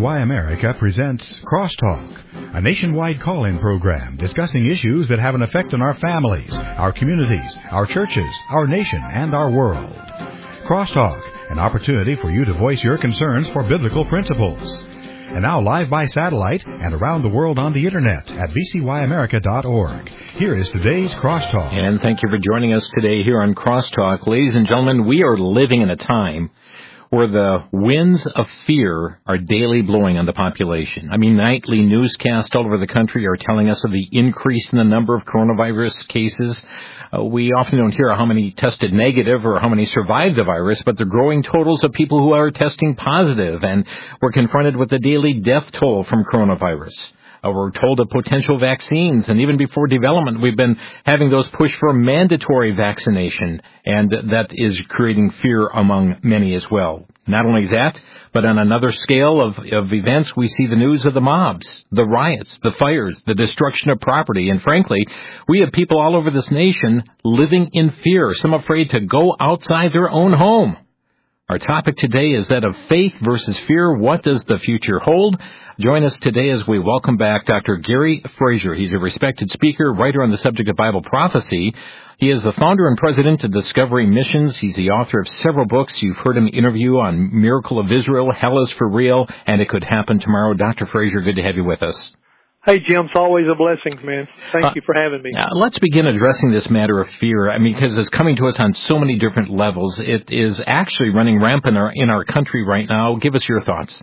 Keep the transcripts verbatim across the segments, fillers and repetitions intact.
Y America presents Crosstalk, a nationwide call-in program discussing issues that have an effect on our families, our communities, our churches, our nation, and our world. Crosstalk, an opportunity for you to voice your concerns for biblical principles. And now live by satellite and around the world on the Internet at b c y america dot org. Here is today's Crosstalk. And thank you for joining us today here on Crosstalk. Ladies and gentlemen, we are living in a time where the winds of fear are daily blowing on the population. I mean, nightly newscasts all over the country are telling us of the increase in the number of coronavirus cases. Uh, we often don't hear how many tested negative or how many survived the virus, but the growing totals of people who are testing positive, and we're confronted with the daily death toll from coronavirus. Uh, we're told of potential vaccines, and even before development, we've been having those push for mandatory vaccination, and that is creating fear among many as well. Not only that, but on another scale of, of events, we see the news of the mobs, the riots, the fires, the destruction of property, and frankly, we have people all over this nation living in fear, some afraid to go outside their own home. Our topic today is that of faith versus fear. What does the future hold? Join us today as we welcome back Doctor Gary Frazier. He's a respected speaker, writer on the subject of Bible prophecy. He is the founder and president of Discovery Missions. He's the author of several books. You've heard him interview on Miracle of Israel, Hell is for Real, and It Could Happen Tomorrow. Doctor Frazier, good to have you with us. Hey, Jim, it's always a blessing, man. Thank uh, you for having me. Uh, let's begin addressing this matter of fear. I mean, because it's coming to us on so many different levels. It is actually running rampant in our, in our country right now. Give us your thoughts.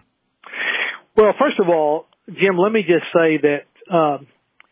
Well, first of all, Jim, let me just say that um,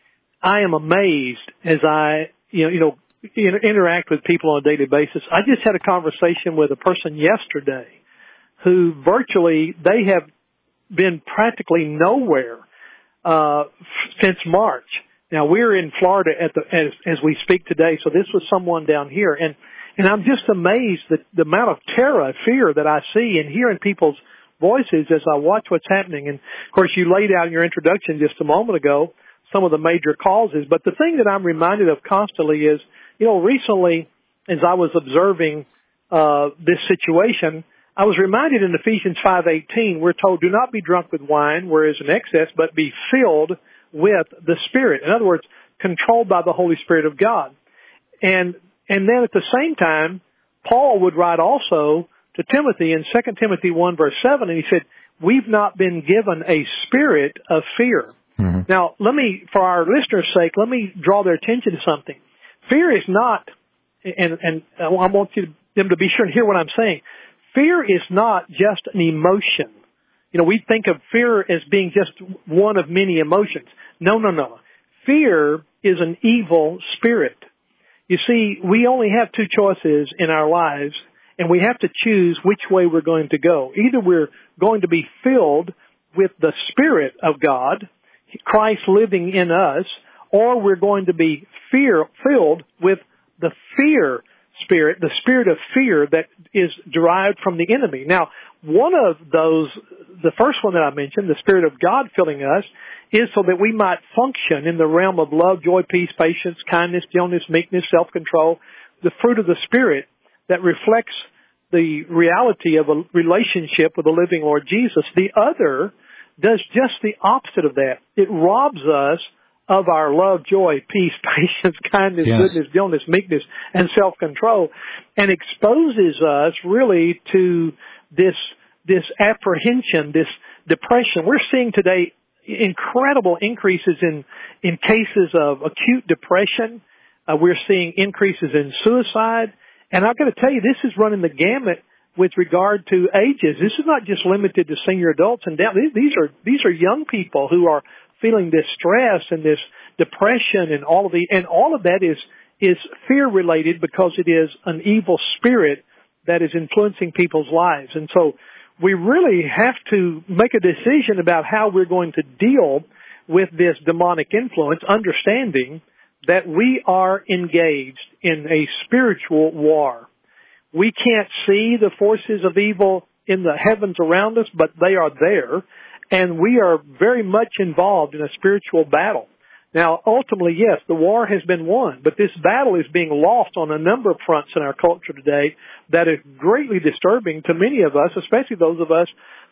I am amazed as I, you know, you know, inter- interact with people on a daily basis. I just had a conversation with a person yesterday who virtually, they have been practically nowhere Uh, since March. Now we're in Florida at the as, as we speak today, so this was someone down here, and and I'm just amazed that the amount of terror, fear that I see and hear in people's voices as I watch what's happening. And of course, you laid out in your introduction just a moment ago some of the major causes. But the thing that I'm reminded of constantly is, you know, recently as I was observing uh, this situation, I was reminded in Ephesians five eighteen, we're told, do not be drunk with wine, where is an excess, but be filled with the Spirit. In other words, controlled by the Holy Spirit of God. And and then at the same time, Paul would write also to Timothy in Second Timothy one verse seven, and he said, we've not been given a spirit of fear. Mm-hmm. Now, let me, for our listeners' sake, let me draw their attention to something. Fear is not, and, and I want you to, them to be sure and hear what I'm saying. Fear is not just an emotion. You know, we think of fear as being just one of many emotions. No, no, no. Fear is an evil spirit. You see, we only have two choices in our lives, and we have to choose which way we're going to go. Either we're going to be filled with the Spirit of God, Christ living in us, or we're going to be fear filled with the fear spirit, the spirit of fear that is derived from the enemy. Now, one of those, the first one that I mentioned, the Spirit of God filling us, is so that we might function in the realm of love, joy, peace, patience, kindness, gentleness, meekness, self-control, the fruit of the Spirit that reflects the reality of a relationship with the living Lord Jesus. The other does just the opposite of that. It robs us of our love, joy, peace, patience, kindness, yes. goodness, gentleness, meekness, and self-control, and exposes us really to this this apprehension, this depression. We're seeing today incredible increases in, in cases of acute depression. Uh, we're seeing increases in suicide. And I've got to tell you, this is running the gamut with regard to ages. This is not just limited to senior adults and down. These are these are young people who are feeling this stress and this depression and all of the, and all of that is, is fear related because it is an evil spirit that is influencing people's lives. And so we really have to make a decision about how we're going to deal with this demonic influence, understanding that we are engaged in a spiritual war. We can't see the forces of evil in the heavens around us, but they are there. And we are very much involved in a spiritual battle. Now, ultimately, yes, the war has been won, but this battle is being lost on a number of fronts in our culture today that is greatly disturbing to many of us, especially those of us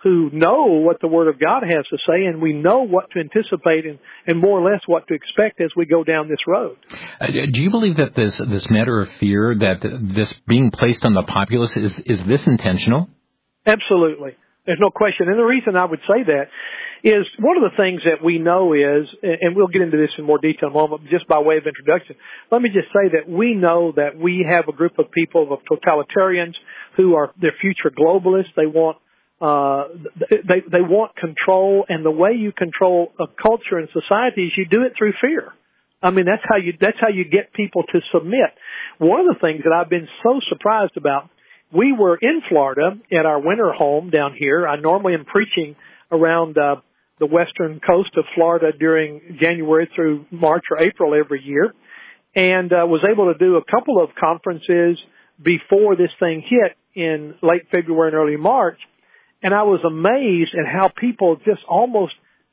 who know what the Word of God has to say, and we know what to anticipate and, and more or less what to expect as we go down this road. Uh, do you believe that this this matter of fear, that this being placed on the populace, is is this intentional? Absolutely. There's no question. And the reason I would say that is one of the things that we know is, and we'll get into this in more detail in a moment, just by way of introduction, let me just say that we know that we have a group of people, of totalitarians, who are, they're future globalists. They want, uh, they, they want control, and the way you control a culture and society is you do it through fear. I mean, that's how you, that's how you get people to submit. One of the things that I've been so surprised about, we were in Florida at our winter home down here. I normally am preaching around uh, the western coast of Florida during January through March or April every year, and uh, was able to do a couple of conferences before this thing hit in late February and early March, and I was amazed at how people just almost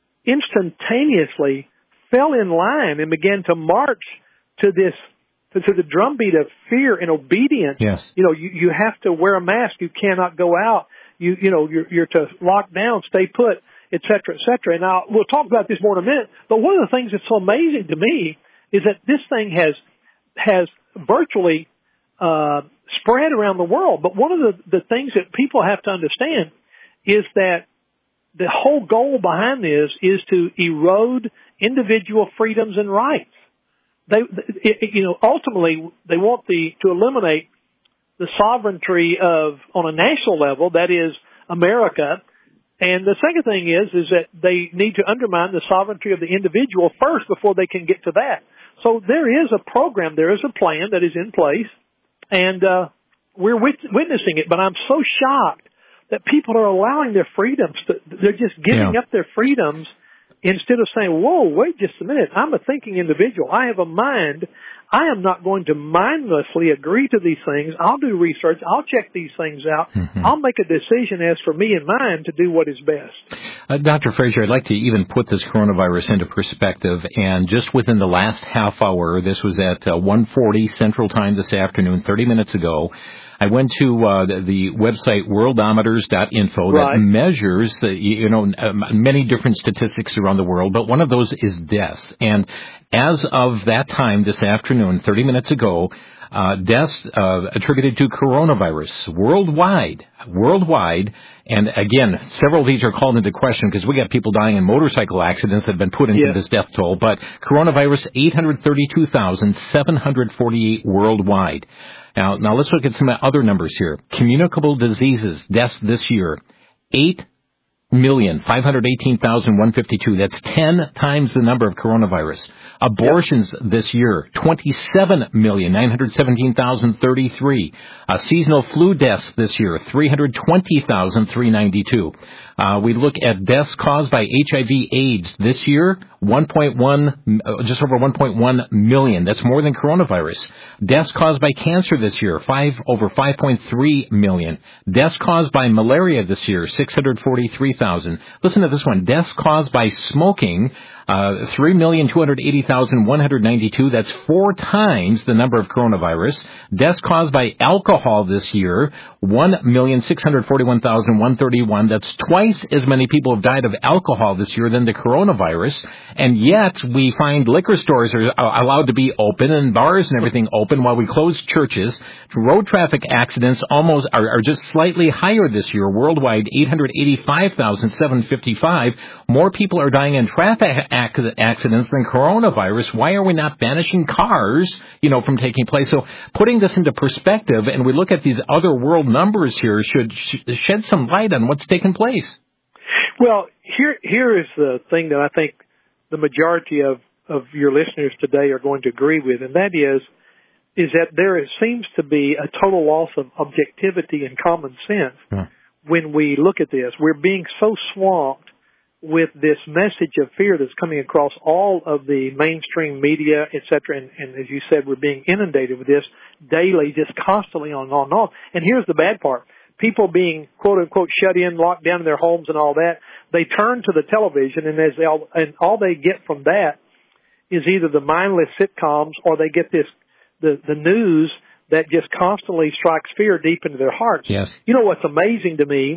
instantaneously fell in line and began to march to this to the drumbeat of fear and obedience. Yes. You know, you, you have to wear a mask. You cannot go out. You, you know, you're, you're to lock down, stay put, et cetera, et cetera. And now we'll talk about this more in a minute. But one of the things that's so amazing to me is that this thing has, has virtually, uh, spread around the world. But one of the, the things that people have to understand is that the whole goal behind this is to erode individual freedoms and rights. They, it, you know, ultimately they want the, to eliminate the sovereignty of, on a national level, that is America. And the second thing is, is that they need to undermine the sovereignty of the individual first before they can get to that. So there is a program, there is a plan that is in place, and, uh, we're wit- witnessing it, but I'm so shocked that people are allowing their freedoms to, they're just giving yeah. up their freedoms instead of saying, whoa, wait just a minute, I'm a thinking individual. I have a mind. I am not going to mindlessly agree to these things. I'll do research. I'll check these things out. Mm-hmm. I'll make a decision as for me and mine to do what is best. Uh, Doctor Frazier, I'd like to even put this coronavirus into perspective. And just within the last half hour, this was at uh, one forty Central Time this afternoon, thirty minutes ago, I went to uh, the, the website worldometers dot info right. that measures, uh, you know, uh, many different statistics around the world, but one of those is deaths. And as of that time this afternoon, thirty minutes ago, uh, deaths uh, attributed to coronavirus worldwide, worldwide. And again, several of these are called into question because we got people dying in motorcycle accidents that have been put into yes. this death toll. But coronavirus, eight hundred thirty-two thousand seven hundred forty-eight worldwide. Now, now let's look at some other numbers here. Communicable diseases, deaths this year, eight million five hundred eighteen thousand one hundred fifty-two. That's ten times the number of coronavirus. Abortions yep. this year, twenty-seven million nine hundred seventeen thousand thirty-three. Uh, seasonal flu deaths this year, three hundred twenty thousand three hundred ninety-two. Uh, we look at deaths caused by H I V AIDS this year, one point one, uh, just over one point one million. That's more than coronavirus. Deaths caused by cancer this year, five over five point three million. Deaths caused by malaria this year, six hundred forty-three thousand. Listen to this one. Deaths caused by smoking, uh, three million two hundred eighty thousand one hundred ninety-two. That's four times the number of coronavirus. Deaths caused by alcohol this year, one million six hundred forty-one thousand one hundred thirty-one. That's twice as many people have died of alcohol this year than the coronavirus. And yet we find liquor stores are allowed to be open and bars and everything open while we close churches. Road traffic accidents almost are, are just slightly higher this year. Worldwide, eight hundred eighty-five thousand seven hundred fifty-five. More people are dying in traffic accidents than coronavirus. Why are we not banishing cars, you know, from taking place? So putting this into perspective, and we look at these other world numbers here, should shed some light on what's taken place. Well, here here is the thing that I think the majority of, of your listeners today are going to agree with, and that is, is that there seems to be a total loss of objectivity and common sense yeah. when we look at this. We're being so swamped with this message of fear that's coming across all of the mainstream media, et cetera, and, and as you said, we're being inundated with this daily, just constantly on and on and on. And here's the bad part. People being, quote unquote, shut in, locked down in their homes and all that, they turn to the television, and as they all, and all they get from that is either the mindless sitcoms or they get this, the, the news that just constantly strikes fear deep into their hearts. Yes. You know what's amazing to me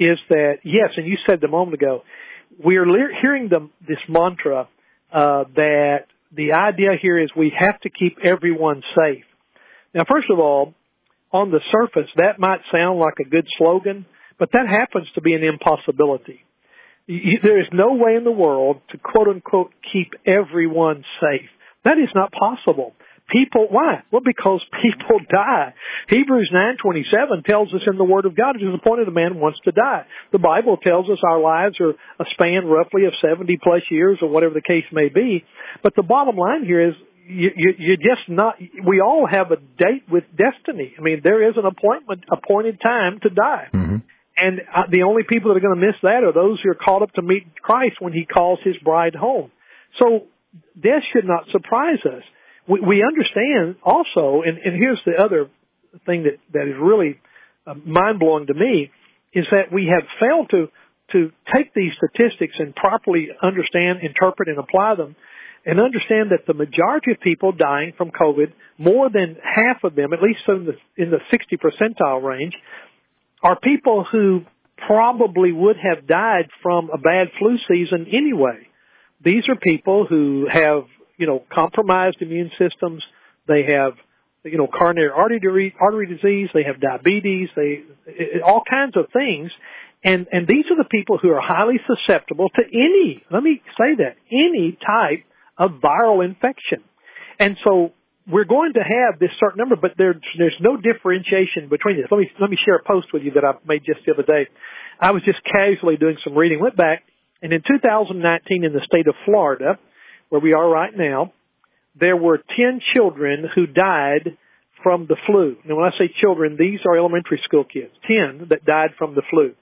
is that, yes, and you said a moment ago, we're le- hearing the, this mantra uh, that the idea here is we have to keep everyone safe. Now, first of all, on the surface, that might sound like a good slogan, but that happens to be an impossibility. You, there is no way in the world to quote-unquote keep everyone safe. That is not possible. People, why? Well, because people die. Hebrews nine twenty-seven tells us in the Word of God, it is appointed a man wants to die. The Bible tells us our lives are a span roughly of seventy plus years or whatever the case may be. But the bottom line here is you, you, you're just not, we all have a date with destiny. I mean, there is an appointment, appointed time to die. Mm-hmm. And uh, the only people that are going to miss that are those who are called up to meet Christ when He calls His bride home. So death should not surprise us. We, we understand also, and, and here's the other thing that, that is really uh, mind-blowing to me, is that we have failed to, to take these statistics and properly understand, interpret, and apply them, and understand that the majority of people dying from COVID, more than half of them, at least in the, in the sixty percentile range, are people who probably would have died from a bad flu season anyway. These are people who have, you know, compromised immune systems. They have, you know, coronary artery, artery disease. They have diabetes. They, all kinds of things. And, and these are the people who are highly susceptible to any, let me say that, any type of viral infection. And so we're going to have this certain number, but there, there's no differentiation between this. Let me, let me share a post with you that I made just the other day. I was just casually doing some reading, went back, and in two thousand nineteen in the state of Florida, where we are right now, there were ten children who died from the flu. Now, when I say children, these are elementary school kids, ten that died from the flu.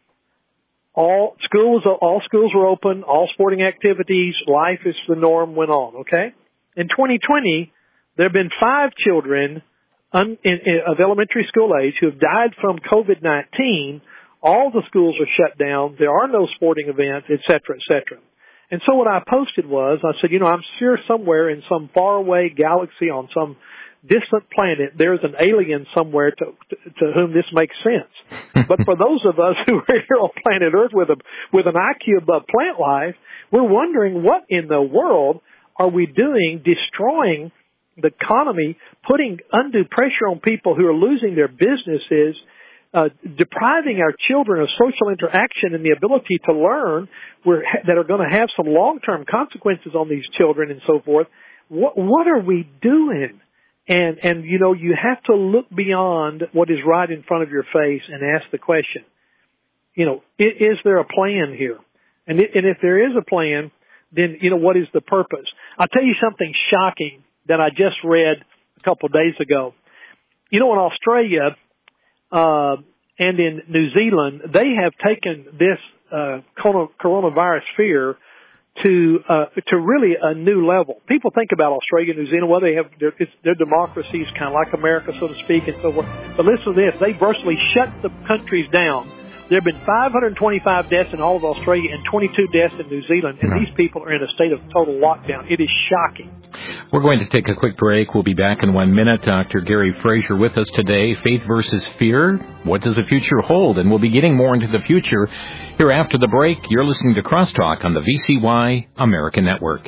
All schools, all schools were open, all sporting activities, life as the norm went on, okay? In twenty twenty, there have been five children un, in, in, of elementary school age who have died from COVID nineteen. All the schools are shut down. There are no sporting events, et cetera, et cetera. And so what I posted was, I said, you know, I'm sure somewhere in some faraway galaxy on some distant planet, there's an alien somewhere to, to, to whom this makes sense. But for those of us who are here on planet Earth with a, with an I Q above plant life, we're wondering what in the world are we doing destroying the economy, putting undue pressure on people who are losing their businesses, Uh, depriving our children of social interaction and the ability to learn we're, that are going to have some long-term consequences on these children and so forth. What, what are we doing? And, and, you know, you have to look beyond what is right in front of your face and ask the question, you know, is, is there a plan here? And, it, and if there is a plan, then, you know, what is the purpose? I'll tell you something shocking that I just read a couple of days ago. You know, in Australia, Uh, and in New Zealand, they have taken this uh, coronavirus fear to uh, to really a new level. People think about Australia and New Zealand, well, they have their, it's, their democracies kind of like America, so to speak, and so forth. But listen to this: they virtually shut the countries down. There have been five hundred twenty-five deaths in all of Australia and twenty-two deaths in New Zealand, and these people are in a state of total lockdown. It is shocking. We're going to take a quick break. We'll be back in one minute. Doctor Gary Frazier with us today. Faith versus fear. What does the future hold? And we'll be getting more into the future here after the break. You're listening to Crosstalk on the V C Y American Network.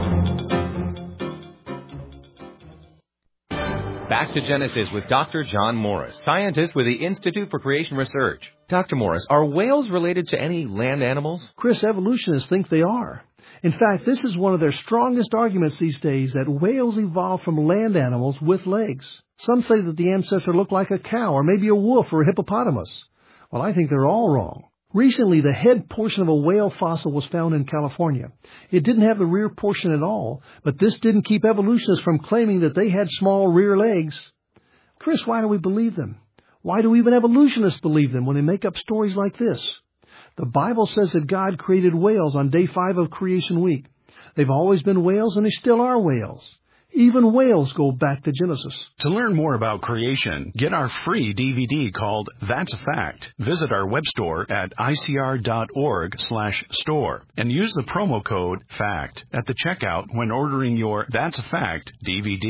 Back to Genesis with Doctor John Morris, scientist with the Institute for Creation Research. Doctor Morris, are whales related to any land animals? Chris, evolutionists think they are. In fact, this is one of their strongest arguments these days, that whales evolved from land animals with legs. Some say that the ancestor looked like a cow or maybe a wolf or a hippopotamus. Well, I think they're all wrong. Recently, the head portion of a whale fossil was found in California. It didn't have the rear portion at all, but this didn't keep evolutionists from claiming that they had small rear legs. Chris, why do we believe them? Why do even evolutionists believe them when they make up stories like this? The Bible says that God created whales on day five of creation week. They've always been whales, and they still are whales. Even whales go back to Genesis. To learn more about creation, get our free D V D called That's a Fact. Visit our web store at I C R dot org slash store and use the promo code FACT at the checkout when ordering your That's a Fact D V D.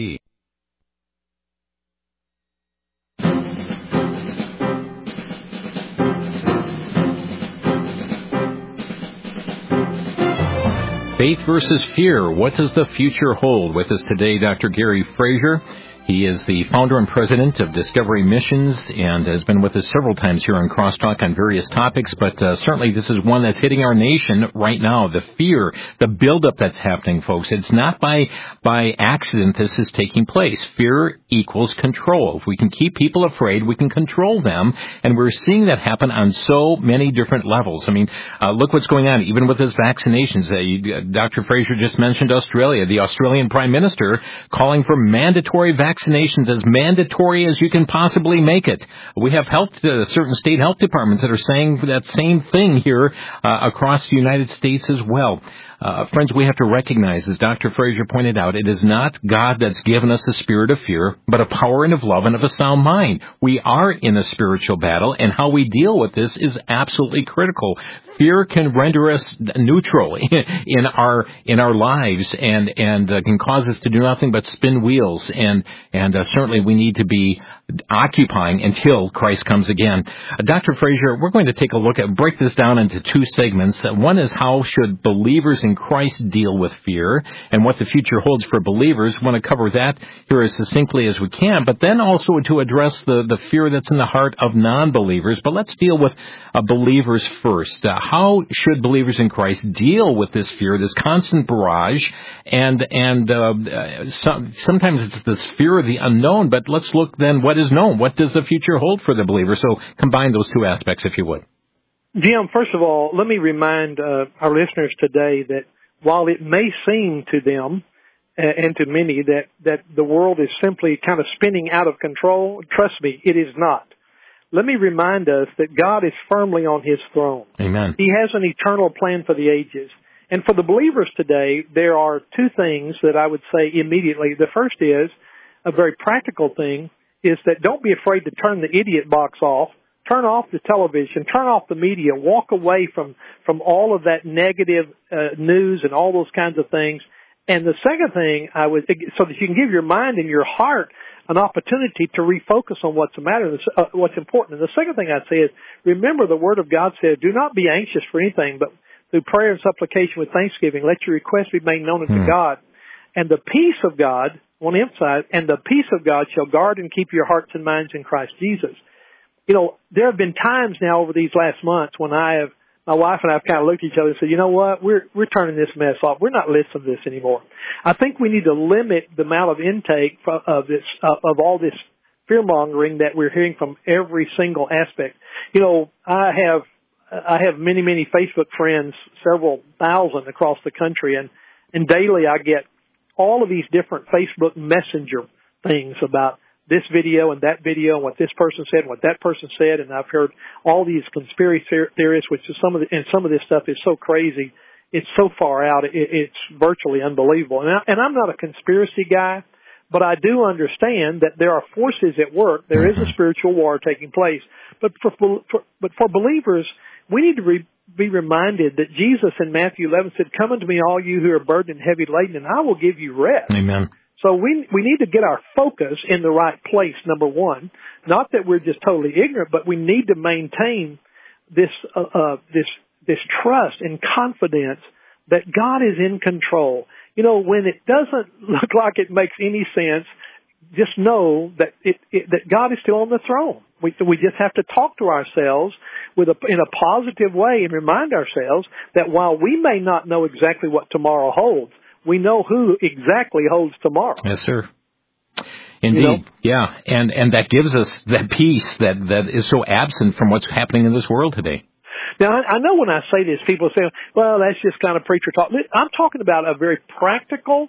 Faith versus fear. What does the future hold? With us today, Doctor Gary Frazier. He is the founder and president of Discovery Missions and has been with us several times here on Crosstalk on various topics, but uh, certainly this is one that's hitting our nation right now, the fear, the buildup that's happening, folks. It's not by by accident this is taking place. Fear equals control. If we can keep people afraid, we can control them, and we're seeing that happen on so many different levels. I mean, uh, look what's going on, even with those vaccinations. Uh, you, uh, Doctor Frazier just mentioned Australia, the Australian Prime Minister calling for mandatory vaccinations. Vaccinations as mandatory as you can possibly make it. We have health, uh, certain state health departments that are saying that same thing here uh, across the United States as well. Uh, friends, we have to recognize, as Doctor Frazier pointed out, it is not God that's given us a spirit of fear, but a power and of love and of a sound mind. We are in a spiritual battle, and how we deal with this is absolutely critical. Fear can render us neutral in our in our lives, and and uh, can cause us to do nothing but spin wheels. And and uh, certainly we need to be occupying until Christ comes again. Uh, Doctor Frazier, we're going to take a look at break this down into two segments. Uh, one is how should believers in Christ deal with fear, and what the future holds for believers. We want to cover that here as succinctly as we can, but then also to address the the fear that's in the heart of non-believers. But let's deal with uh, believers first. Uh, How should believers in Christ deal with this fear, this constant barrage, and and uh, some, sometimes it's this fear of the unknown, but let's look then what is known. What does the future hold for the believer? So combine those two aspects, if you would. Jim, first of all, let me remind uh, our listeners today that while it may seem to them uh, and to many that, that the world is simply kind of spinning out of control, trust me, it is not. Let me remind us that God is firmly on His throne. Amen. He has an eternal plan for the ages. And for the believers today, there are two things that I would say immediately. The first is, a very practical thing, is that don't be afraid to turn the idiot box off. Turn off the television. Turn off the media. Walk away from, from all of that negative uh, news and all those kinds of things. And the second thing, I would, so that you can give your mind and your heart an opportunity to refocus on what's the matter, uh, what's important. And the second thing I'd say is, remember the Word of God said, do not be anxious for anything, but through prayer and supplication with thanksgiving, let your requests be made known unto hmm. God. And the peace of God, I want to emphasize, and the peace of God shall guard and keep your hearts and minds in Christ Jesus. You know, there have been times now over these last months when I have, my wife and I have kind of looked at each other and said, you know what, we're, we're turning this mess off. We're not listening to this anymore. I think we need to limit the amount of intake of this, of all this fear-mongering that we're hearing from every single aspect. You know, I have, I have many, many Facebook friends, several thousand across the country, and, and daily I get all of these different Facebook Messenger things about this video and that video and what this person said and what that person said, and I've heard all these conspiracy theories, which is some of the, and some of this stuff is so crazy, it's so far out, it, it's virtually unbelievable. And, I, and I'm not a conspiracy guy, but I do understand that there are forces at work. There is a spiritual war taking place. But for, for but for believers, we need to re, be reminded that Jesus in Matthew eleven said, "Come unto me, all you who are burdened and heavy laden, and I will give you rest." Amen. So we we need to get our focus in the right place, number one. Not that we're just totally ignorant, but we need to maintain this uh, uh, this this trust and confidence that God is in control. You know, when it doesn't look like it makes any sense, just know that it, it that God is still on the throne. We we just have to talk to ourselves with a, in a positive way and remind ourselves that while we may not know exactly what tomorrow holds, we know who exactly holds tomorrow. Yes, sir. Indeed. You know? Yeah. And, and that gives us that peace that, that is so absent from what's happening in this world today. Now, I, I know when I say this, people say, well, that's just kind of preacher talk. I'm talking about a very practical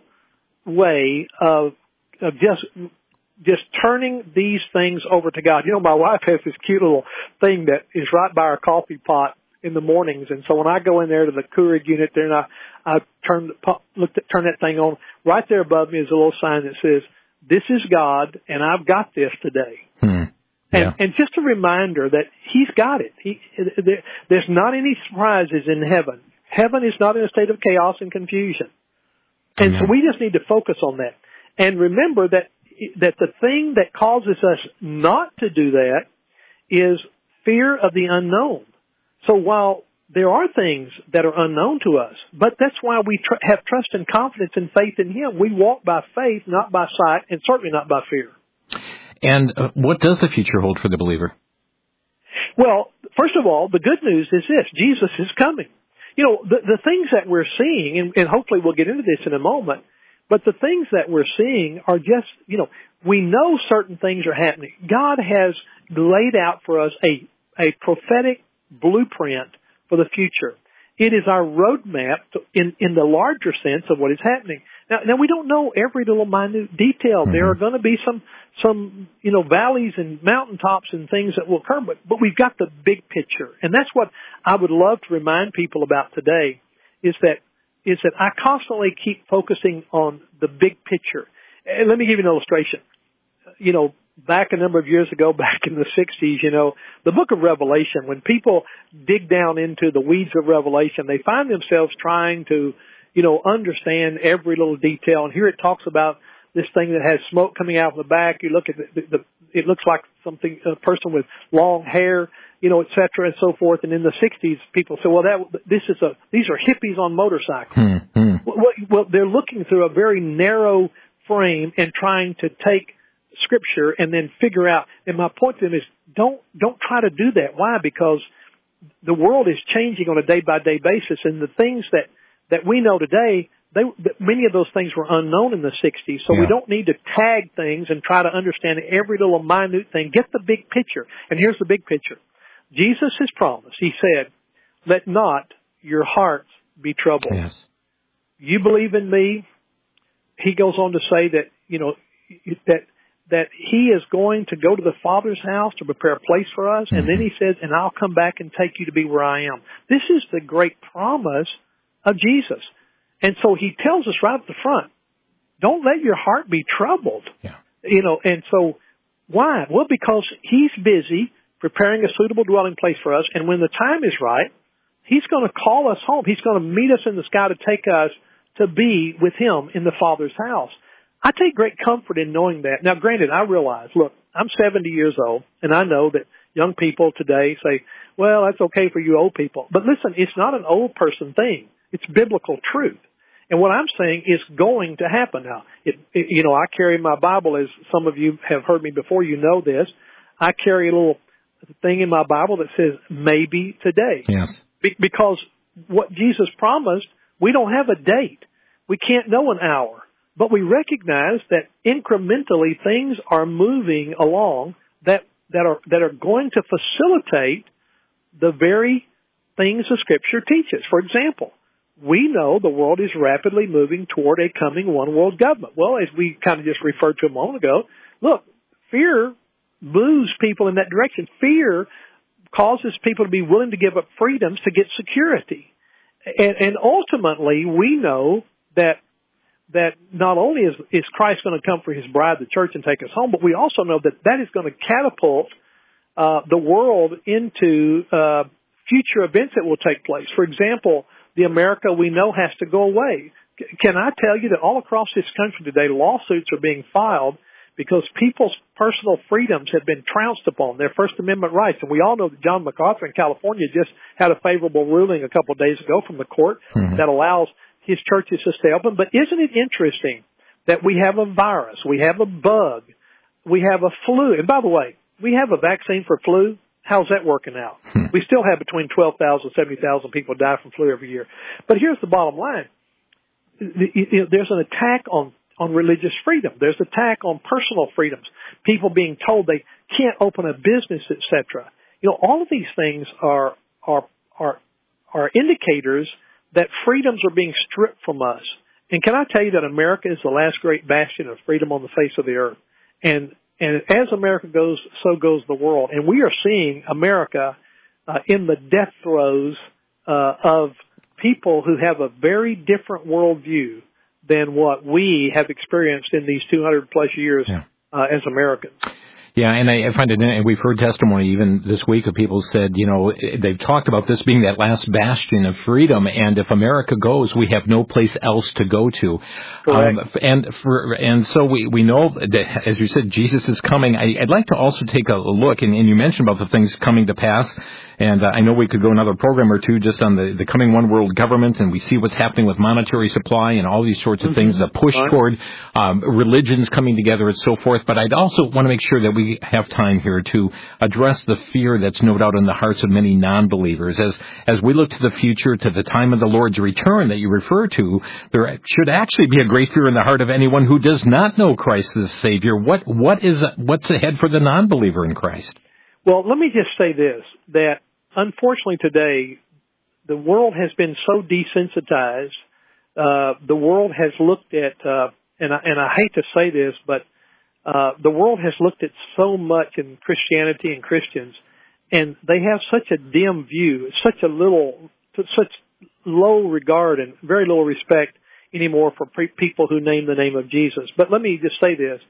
way of, of just, just turning these things over to God. You know, my wife has this cute little thing that is right by our coffee pot in the mornings, and so when I go in there to the Keurig unit there and I, I turn, look at, turn that thing on, right there above me is a little sign that says, "This is God, and I've got this today." Hmm. Yeah. And, and just a reminder that He's got it. He, there, there's not any surprises in heaven. Heaven is not in a state of chaos and confusion. And Amen. So we just need to focus on that. And remember that, that the thing that causes us not to do that is fear of the unknown. So while there are things that are unknown to us, but that's why we tr- have trust and confidence and faith in Him. We walk by faith, not by sight, and certainly not by fear. And uh, what does the future hold for the believer? Well, first of all, the good news is this: Jesus is coming. You know, the, the things that we're seeing, and, and hopefully we'll get into this in a moment, but the things that we're seeing are just, you know, we know certain things are happening. God has laid out for us a, a prophetic blueprint for the future. It is our roadmap to, in, in the larger sense of what is happening. Now, now we don't know every little minute detail. Mm-hmm. There are going to be some, some, you know, valleys and mountaintops and things that will occur, but, but we've got the big picture. And that's what I would love to remind people about today is that, is that I constantly keep focusing on the big picture. And let me give you an illustration. You know, back a number of years ago, back in the sixties, you know, the book of Revelation, when people dig down into the weeds of Revelation, they find themselves trying to, you know, understand every little detail. And here it talks about this thing that has smoke coming out of the back. You look at the, the, the it looks like something, a person with long hair, you know, et cetera, and so forth. And in the sixties, people say, well, that, this is a, these are hippies on motorcycles. Hmm, hmm. Well, well, they're looking through a very narrow frame and trying to take Scripture and then figure out. And my point to them is, don't don't try to do that. Why? Because the world is changing on a day by day basis, and the things that that we know today, they many of those things were unknown in the sixties. So yeah. we don't need to tag things and try to understand every little minute thing. Get the big picture. And here's the big picture. Jesus has promised. He said, "Let not your hearts be troubled." Yes. You believe in me. He goes on to say that you know that. that he is going to go to the Father's house to prepare a place for us. Mm-hmm. And then he says, and I'll come back and take you to be where I am. This is the great promise of Jesus. And so he tells us right at the front, don't let your heart be troubled. Yeah. You know, and so why? Well, because he's busy preparing a suitable dwelling place for us. And when the time is right, he's going to call us home. He's going to meet us in the sky to take us to be with him in the Father's house. I take great comfort in knowing that. Now, granted, I realize, look, I'm seventy years old, and I know that young people today say, well, that's okay for you old people. But listen, it's not an old person thing. It's biblical truth. And what I'm saying is going to happen. Now, it, it, you know, I carry my Bible, as some of you have heard me before, you know this. I carry a little thing in my Bible that says, maybe today. Yes. Be- because what Jesus promised, we don't have a date. We can't know an hour. But we recognize that incrementally things are moving along that, that are, that are going to facilitate the very things the Scripture teaches. For example, we know the world is rapidly moving toward a coming one world government. Well, as we kind of just referred to a moment ago, look, fear moves people in that direction. Fear causes people to be willing to give up freedoms to get security. And, and ultimately, we know that that not only is, is Christ going to come for his bride, the church, and take us home, but we also know that that is going to catapult uh, the world into uh, future events that will take place. For example, the America we know has to go away. C- can I tell you that all across this country today, lawsuits are being filed because people's personal freedoms have been trounced upon, their First Amendment rights. And we all know that John MacArthur in California just had a favorable ruling a couple of days ago from the court mm-hmm. that allows his churches to stay open. But isn't it interesting that we have a virus, we have a bug, we have a flu. And by the way, we have a vaccine for flu. How's that working out? Hmm. We still have between twelve thousand, seventy thousand people die from flu every year. But here's the bottom line. There's an attack on, on religious freedom. There's an attack on personal freedoms. People being told they can't open a business, et cetera. You know, all of these things are, are, are, are indicators that freedoms are being stripped from us. And can I tell you that America is the last great bastion of freedom on the face of the earth? And and as America goes, so goes the world. And we are seeing America uh, in the death throes uh, of people who have a very different worldview than what we have experienced in these two hundred plus years yeah. uh, as Americans. Yeah, and I find it, and we've heard testimony even this week of people said, you know, they've talked about this being that last bastion of freedom, and if America goes, we have no place else to go to. Correct. Um, and for, and so we, we know that, as you said, Jesus is coming. I, I'd like to also take a look, and, and you mentioned about the things coming to pass, And uh, I know we could go another program or two just on the, the coming one world government, and we see what's happening with monetary supply and all these sorts of mm-hmm. things, the push right. toward um, religions coming together and so forth. But I'd also want to make sure that we have time here to address the fear that's no doubt in the hearts of many non-believers. As, as we look to the future, to the time of the Lord's return that you refer to, there should actually be a great fear in the heart of anyone who does not know Christ as Savior. What, what is, what's ahead for the non-believer in Christ? Well, let me just say this, that unfortunately today, the world has been so desensitized. Uh, the world has looked at, uh, and I, and I hate to say this, but uh, the world has looked at so much in Christianity and Christians, and they have such a dim view, such a little, such low regard and very little respect anymore for pre- people who name the name of Jesus. But let me just say this.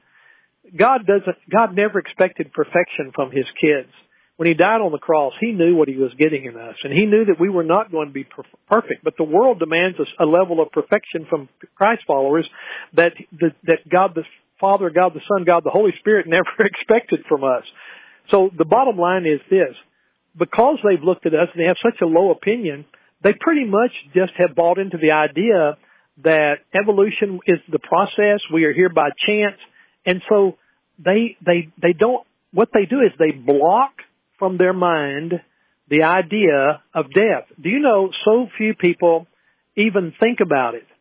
God doesn't, God never expected perfection from His kids. When He died on the cross, He knew what He was getting in us, and He knew that we were not going to be per- perfect. But the world demands a, a level of perfection from Christ followers that, that, that God the Father, God the Son, God the Holy Spirit never expected from us. So the bottom line is this. Because they've looked at us and they have such a low opinion, they pretty much just have bought into the idea that evolution is the process. We are here by chance. And so they, they, they don't, what they do is they block from their mind the idea of death. Do you know so few people even think about it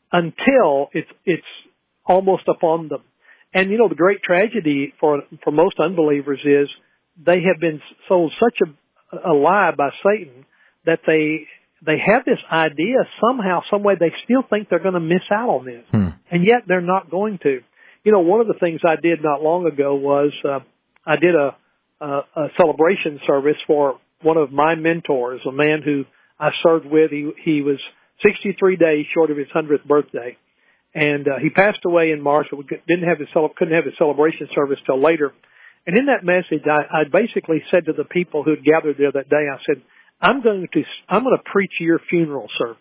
until it's, it's almost upon them. And you know, the great tragedy for, for most unbelievers is they have been sold such a, a lie by Satan that they, they have this idea somehow, some way they still think they're going to miss out on this. Hmm. And yet they're not going to. You know, one of the things I did not long ago was, uh, I did a, a, a celebration service for one of my mentors, a man who I served with. He, he was sixty-three days short of his hundredth birthday. And, uh, he passed away in March, but we didn't have his, couldn't have his celebration service till later. And in that message, I, I basically said to the people who had gathered there that day, I said, I'm going to, I'm going to preach your funeral service.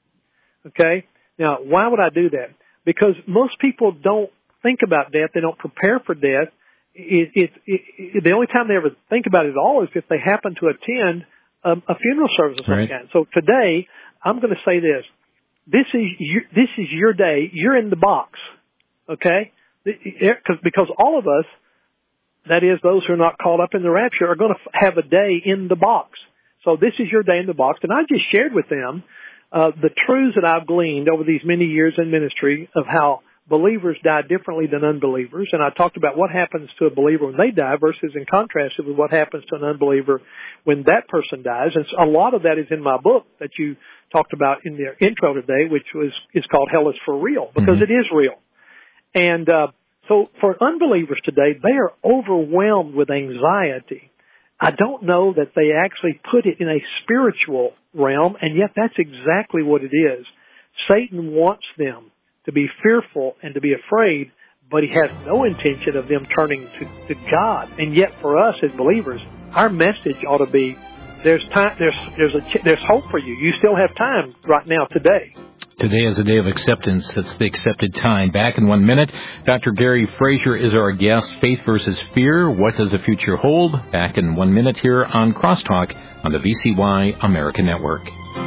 Okay? Now, why would I do that? Because most people don't think about death. They don't prepare for death. It, it, it, it, the only time they ever think about it at all is if they happen to attend um, a funeral service of some right. kind. So today, I'm going to say this. This is your, this is your day. You're in the box. Okay? Because, because all of us, that is, those who are not caught up in the rapture, are going to have a day in the box. So this is your day in the box. And I just shared with them uh, the truths that I've gleaned over these many years in ministry of how believers die differently than unbelievers. And I talked about what happens to a believer when they die versus in contrast with what happens to an unbeliever when that person dies. And a lot of that is in my book that you talked about in the intro today, which was is called Hell is for Real, because mm-hmm. it is real. And uh, so for unbelievers today, they are overwhelmed with anxiety. I don't know that they actually put it in a spiritual realm, and yet that's exactly what it is. Satan wants them to be fearful and to be afraid, but he has no intention of them turning to, to God. And yet for us as believers, our message ought to be, there's time, there's, there's a, there's hope for you. You still have time right now today. Today is a day of acceptance. It's the accepted time. Back in one minute, Doctor Gary Frazier is our guest. Faith versus fear. What does the future hold? Back in one minute here on Crosstalk on the V C Y American Network.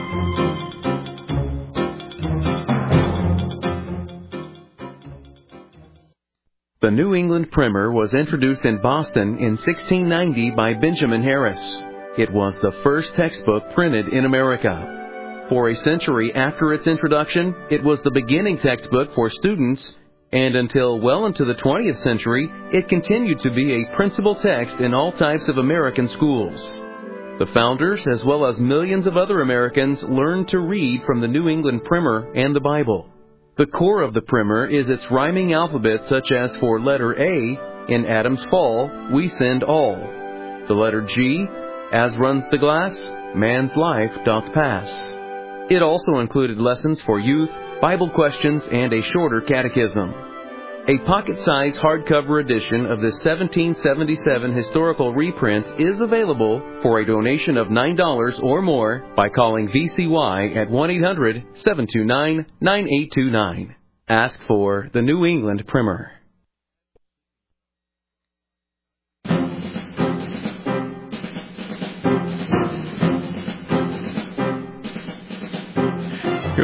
The New England Primer was introduced in Boston in sixteen ninety by Benjamin Harris. It was the first textbook printed in America. For a century after its introduction, it was the beginning textbook for students, and until well into the twentieth century, it continued to be a principal text in all types of American schools. The founders, as well as millions of other Americans, learned to read from the New England Primer and the Bible. The core of the Primer is its rhyming alphabet, such as for letter A, in Adam's fall, we sinned all. The letter G, as runs the glass, man's life doth pass. It also included lessons for youth, Bible questions, and a shorter catechism. A pocket-sized hardcover edition of the seventeen seventy-seven historical reprint is available for a donation of nine dollars or more by calling V C Y at one eight hundred seven two nine nine eight two nine. Ask for the New England Primer.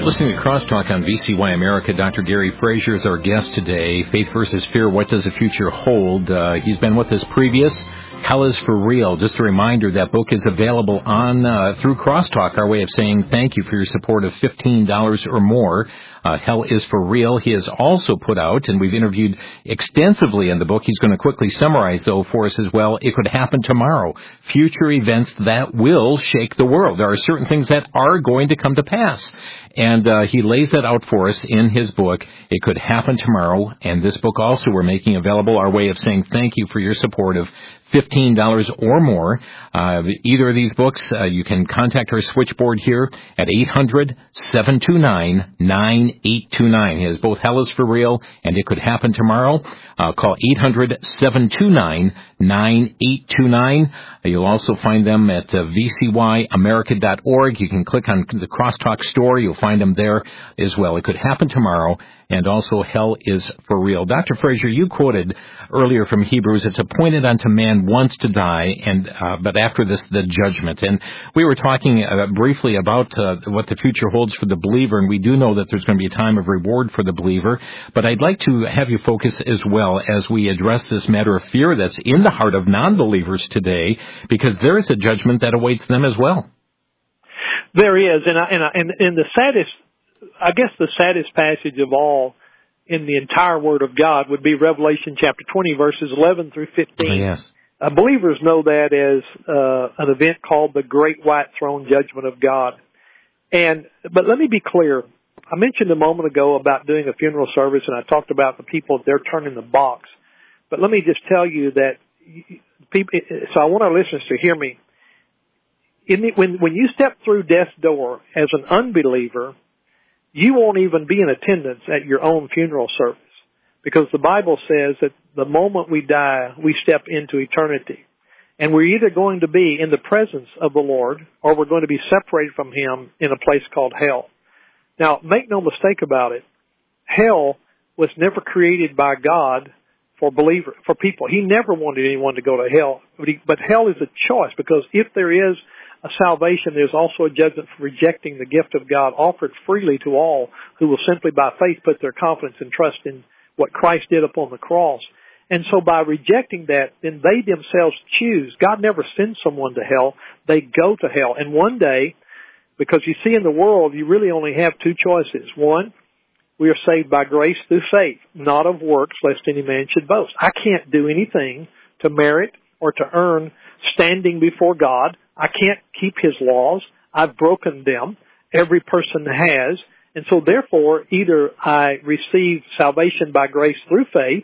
listening to Crosstalk on V C Y America. Doctor Gary Frazier is our guest today. Faith versus Fear, What Does the Future Hold? Uh, he's been with us previous. Hell is for Real. Just a reminder, that book is available on uh, through Crosstalk, our way of saying thank you for your support of fifteen dollars or more. Uh, Hell is for Real. He has also put out, and we've interviewed extensively in the book. He's going to quickly summarize, though, for us as well. It Could Happen Tomorrow. Future events that will shake the world. There are certain things that are going to come to pass. And uh, he lays that out for us in his book, It Could Happen Tomorrow. And this book also we're making available, our way of saying thank you for your support of fifteen dollars or more. Uh, either of these books, uh, you can contact our switchboard here at eight hundred, seven two nine, nine eight two nine. He has both Hell is for Real and It Could Happen Tomorrow. Uh, call eight hundred, seven two nine, nine eight two nine. You'll also find them at uh, v c y america dot org. You can click on the Crosstalk store. You'll find them there as well. It Could Happen Tomorrow, and also Hell is for Real. Doctor Frazier, you quoted earlier from Hebrews, it's appointed unto man once to die, and uh, but after this, the judgment. And we were talking uh, briefly about uh, what the future holds for the believer, and we do know that there's going to be a time of reward for the believer. But I'd like to have you focus as well as we address this matter of fear that's in the heart of non-believers today, because there is a judgment that awaits them as well. There is, and I, and I, and, and the saddest, I guess the saddest passage of all in the entire Word of God would be Revelation chapter twenty, verses eleven through fifteen. Yes. Uh, believers know that as uh, an event called the Great White Throne Judgment of God. And but let me be clear. I mentioned a moment ago about doing a funeral service, and I talked about the people, they're turning the box. But let me just tell you that people. So I want our listeners to hear me. In the, when when you step through death's door as an unbeliever, you won't even be in attendance at your own funeral service, because the Bible says that the moment we die, we step into eternity. And we're either going to be in the presence of the Lord, or we're going to be separated from Him in a place called hell. Now, make no mistake about it. Hell was never created by God for believer, for people. He never wanted anyone to go to hell. But, he, but hell is a choice, because if there is a salvation, there's also a judgment for rejecting the gift of God offered freely to all who will simply by faith put their confidence and trust in what Christ did upon the cross. And so by rejecting that, then they themselves choose. God never sends someone to hell. They go to hell. And one day, because you see in the world, you really only have two choices. One, we are saved by grace through faith, not of works, lest any man should boast. I can't do anything to merit or to earn standing before God. I can't keep His laws. I've broken them. Every person has. And so therefore, either I receive salvation by grace through faith,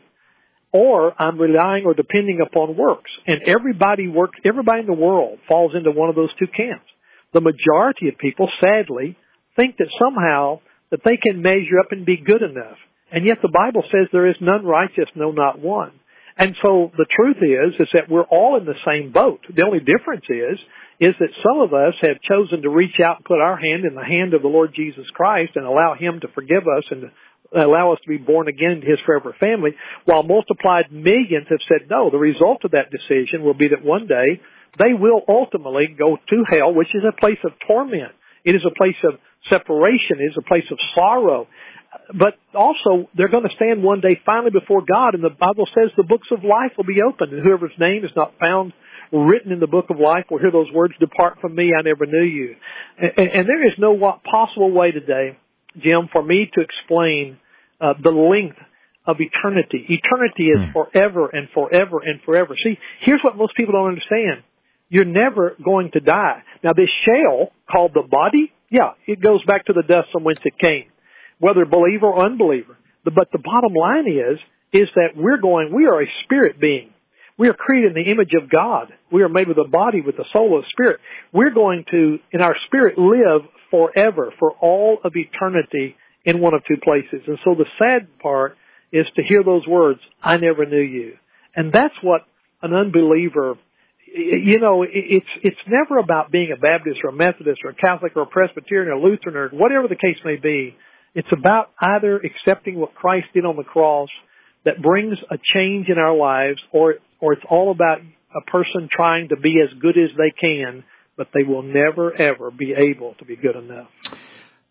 or I'm relying or depending upon works. And everybody works, everybody in the world falls into one of those two camps. The majority of people, sadly, think that somehow that they can measure up and be good enough. And yet the Bible says there is none righteous, no, not one. And so the truth is, is that we're all in the same boat. The only difference is, is that some of us have chosen to reach out and put our hand in the hand of the Lord Jesus Christ and allow Him to forgive us and to allow us to be born again into His forever family, while multiplied millions have said no. The result of that decision will be that one day they will ultimately go to hell, which is a place of torment. It is a place of separation. It is a place of sorrow. But also, they're going to stand one day finally before God, and the Bible says the books of life will be opened, and whoever's name is not found written in the book of life will hear those words, "Depart from me, I never knew you." And, and there is no possible way today, Jim, for me to explain uh, the length of eternity. Eternity is mm. forever and forever and forever. See, here's what most people don't understand. You're never going to die. Now, this shell called the body, yeah, it goes back to the dust from whence it came, whether believer or unbeliever. But the bottom line is, is that we're going, we are a spirit being. We are created in the image of God. We are made with a body, with a soul, a spirit. We're going to, in our spirit, live forever, for all of eternity in one of two places. And so the sad part is to hear those words, "I never knew you." And that's what an unbeliever, you know, it's it's never about being a Baptist or a Methodist or a Catholic or a Presbyterian or a Lutheran or whatever the case may be. It's about either accepting what Christ did on the cross that brings a change in our lives, or or it's all about a person trying to be as good as they can, but they will never, ever be able to be good enough.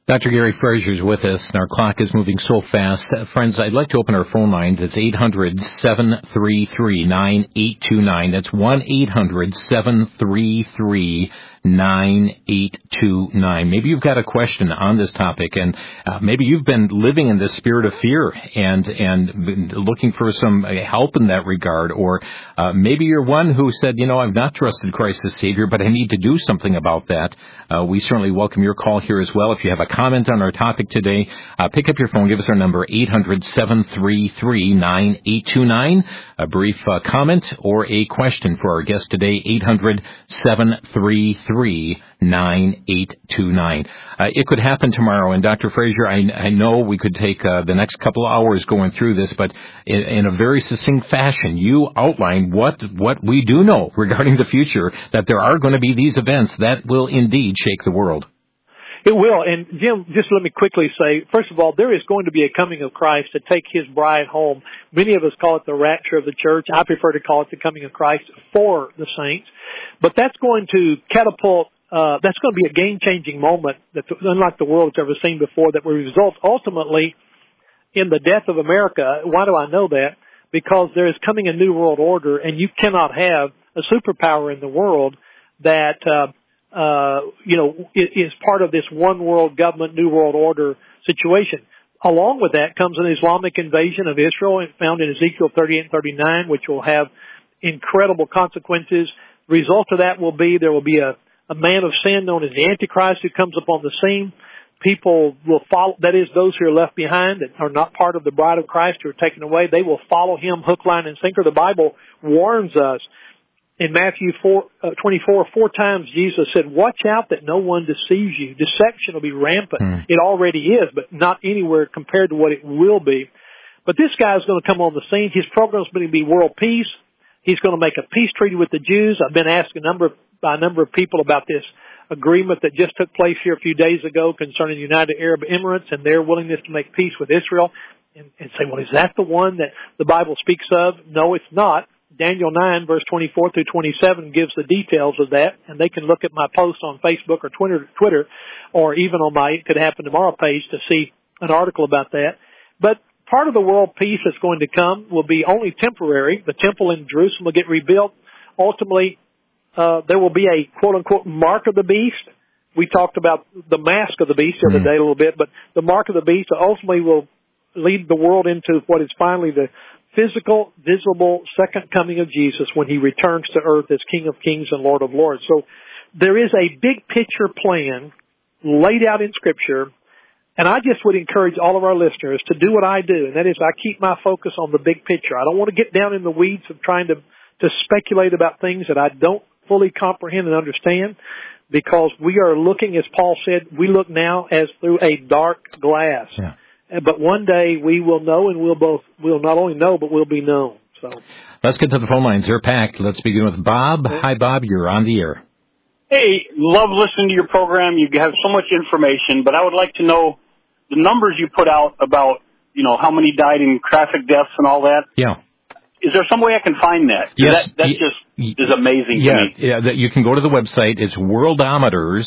Doctor Gary Frazier is with us, and our clock is moving so fast. Uh, friends, I'd like to open our phone lines. It's eight hundred, seven three three, nine eight two nine. That's one eight hundred, seven three three, nine eight two nine. Maybe you've got a question on this topic, and uh, maybe you've been living in this spirit of fear and and been looking for some help in that regard, or uh, maybe you're one who said, you know, I've not trusted Christ as Savior, but I need to do something about that. Uh, we certainly welcome your call here as well. If you have a comment on our topic today, uh, pick up your phone, give us our number, eight hundred, seven three three, nine eight two nine. A brief uh, comment or a question for our guest today, eight hundred, seven three three, nine eight two nine. Uh, it could happen tomorrow, and Doctor Frazier, I, I know we could take uh, the next couple of hours going through this, but in, in a very succinct fashion, you outline what what we do know regarding the future, that there are going to be these events that will indeed shake the world. It will. And Jim, just let me quickly say, first of all, there is going to be a coming of Christ to take his bride home. Many of us call it the rapture of the church. I prefer to call it the coming of Christ for the saints. But that's going to catapult, uh, that's going to be a game-changing moment that, unlike the world has ever seen before, that will result ultimately in the death of America. Why do I know that? Because there is coming a new world order, and you cannot have a superpower in the world that, uh, uh, you know, is part of this one world government, new world order situation. Along with that comes an Islamic invasion of Israel found in Ezekiel thirty-eight and thirty-nine, which will have incredible consequences. The result of that will be there will be a, a man of sin known as the Antichrist who comes upon the scene. People will follow, that is, those who are left behind that are not part of the bride of Christ who are taken away, they will follow him hook, line, and sinker. The Bible warns us. In Matthew four, uh, twenty-four, four times Jesus said, watch out that no one deceives you. Deception will be rampant. Mm. It already is, but not anywhere compared to what it will be. But this guy is going to come on the scene. His program is going to be world peace. He's going to make a peace treaty with the Jews. I've been asked a number of, by a number of people about this agreement that just took place here a few days ago concerning the United Arab Emirates and their willingness to make peace with Israel. And, and say, well, is that the one that the Bible speaks of? No, it's not. Daniel nine, verse twenty-four through twenty-seven gives the details of that, and they can look at my post on Facebook or Twitter, Twitter, or even on my It Could Happen Tomorrow page to see an article about that. But part of the world peace that's going to come will be only temporary. The temple in Jerusalem will get rebuilt. Ultimately, uh, there will be a quote-unquote mark of the beast. We talked about the mask of the beast the other day a little bit, but the mark of the beast ultimately will lead the world into what is finally the physical, visible second coming of Jesus when he returns to earth as King of Kings and Lord of Lords. So there is a big picture plan laid out in Scripture, and I just would encourage all of our listeners to do what I do, and that is I keep my focus on the big picture. I don't want to get down in the weeds of trying to, to speculate about things that I don't fully comprehend and understand, because we are looking, as Paul said, we look now as through a dark glass. Yeah. But one day we will know, and we'll both, we'll not only know, but we'll be known. So let's get to the phone lines. They're packed. Let's begin with Bob. Okay. Hi, Bob. You're on the air. Hey, love listening to your program. You have so much information, but I would like to know the numbers you put out about, you know, how many died in traffic deaths and all that. Yeah. Is there some way I can find that? Yes. That, that just y- is amazing yeah, to me. Yeah, that you can go to the website. It's worldometers,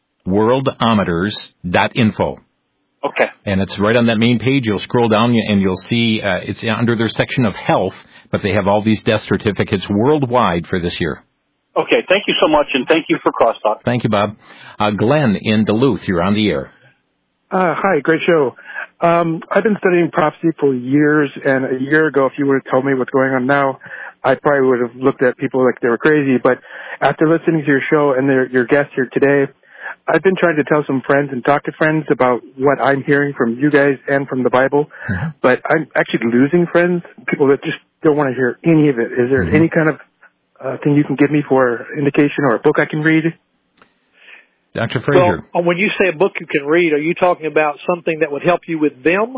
worldometers dot info. Okay. And it's right on that main page. You'll scroll down and you'll see uh, it's under their section of health, but they have all these death certificates worldwide for this year. Okay. Thank you so much, and thank you for Crosstalk. Thank you, Bob. Uh, Glenn in Duluth, you're on the air. Uh, hi, great show. Um, I've been studying prophecy for years, and a year ago, if you would have told me what's going on now, I probably would have looked at people like they were crazy. But after listening to your show and their, your guest here today, I've been trying to tell some friends and talk to friends about what I'm hearing from you guys and from the Bible, mm-hmm. but I'm actually losing friends, people that just don't want to hear any of it. Is there mm-hmm. any kind of uh, thing you can give me for indication or a book I can read? Doctor Frazier. Well, when you say a book you can read, are you talking about something that would help you with them?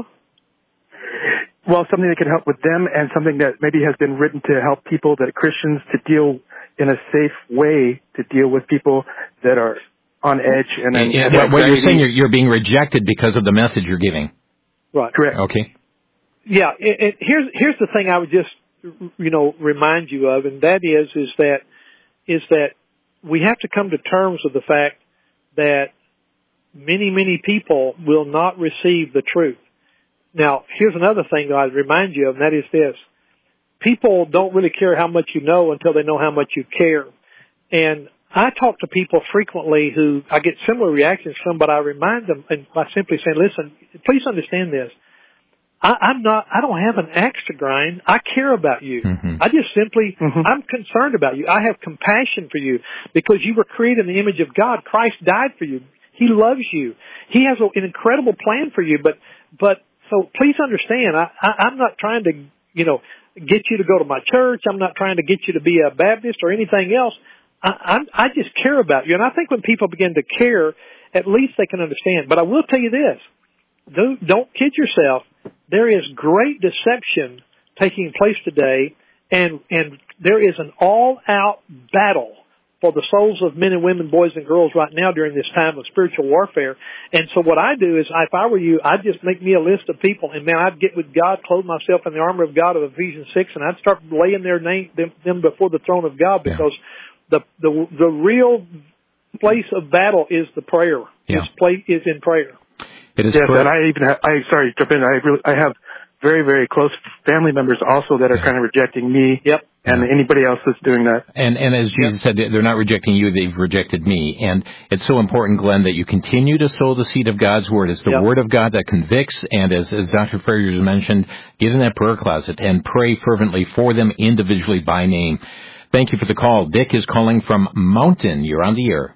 Well, something that can help with them and something that maybe has been written to help people, that Christians, to deal in a safe way, to deal with people that are on edge. And, and, and what, what you're saying, you're, you're being rejected because of the message you're giving. Right. Correct. Okay. Yeah. It, it, here's here's the thing I would just you know remind you of, and that is is that is that we have to come to terms with the fact that many, many people will not receive the truth. Now, here's another thing that I'd remind you of, and that is this. People don't really care how much you know until they know how much you care. And I talk to people frequently who I get similar reactions from, but I remind them and by simply saying, listen, please understand this. I, I'm not, I don't have an axe to grind. I care about you. Mm-hmm. I just simply, mm-hmm. I'm concerned about you. I have compassion for you because you were created in the image of God. Christ died for you. He loves you. He has an incredible plan for you, but, but, so please understand, I, I, I'm not trying to, you know, get you to go to my church. I'm not trying to get you to be a Baptist or anything else. I, I'm, I just care about you. And I think when people begin to care, at least they can understand. But I will tell you this. Don't, don't kid yourself. There is great deception taking place today, and, and there is an all-out battle for the souls of men and women, boys and girls right now during this time of spiritual warfare. And so what I do is, if I were you, I'd just make me a list of people, and man, I'd get with God, clothe myself in the armor of God of Ephesians six, and I'd start laying their name, them, them before the throne of God, because yeah. the, the, the real place of battle is the prayer. Yeah. Is, play, is in prayer. It is yes, prayer. And I even have, I, sorry, jump in, I really, I have very, very close family members also that are kind of rejecting me. Yep. And anybody else that's doing that. And, and as Jesus yep. said, they're not rejecting you, they've rejected me. And it's so important, Glenn, that you continue to sow the seed of God's Word. It's the yep. Word of God that convicts, and as, as Doctor Fraser mentioned, get in that prayer closet and pray fervently for them individually by name. Thank you for the call. Dick is calling from Mountain. You're on the air.